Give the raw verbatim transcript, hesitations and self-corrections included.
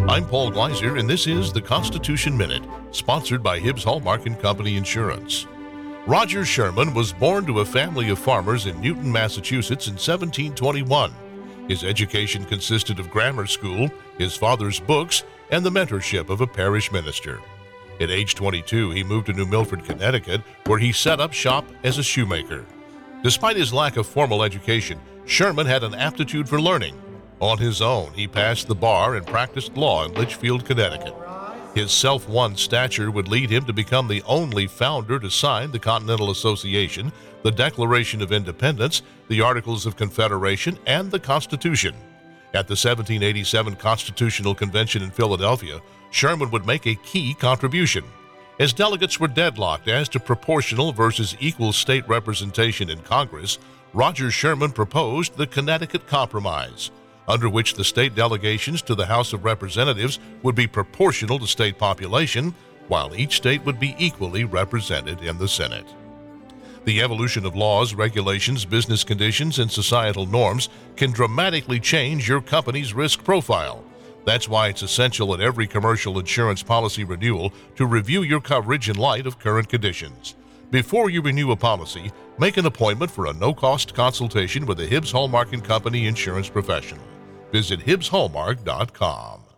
I'm Paul Gleiser, and this is the Constitution Minute, sponsored by Hibbs Hallmark and Company Insurance. Roger Sherman was born to a family of farmers in Newton, Massachusetts in seventeen twenty-one. His education consisted of grammar school, his father's books, and the mentorship of a parish minister. At age twenty-two, he moved to New Milford, Connecticut, where he set up shop as a shoemaker. Despite his lack of formal education, Sherman had an aptitude for learning. On his own, he passed the bar and practiced law in Litchfield, Connecticut. His self-won stature would lead him to become the only founder to sign the Continental Association, the Declaration of Independence, the Articles of Confederation, and the Constitution. At the seventeen eighty-seven Constitutional Convention in Philadelphia, Sherman would make a key contribution. As delegates were deadlocked as to proportional versus equal state representation in Congress, Roger Sherman proposed the Connecticut Compromise, under which the state delegations to the House of Representatives would be proportional to state population, while each state would be equally represented in the Senate. The evolution of laws, regulations, business conditions, and societal norms can dramatically change your company's risk profile. That's why it's essential at every commercial insurance policy renewal to review your coverage in light of current conditions. Before you renew a policy, make an appointment for a no-cost consultation with a Hibbs Hallmark and Company insurance professional. Visit Hibbs Hallmark dot com.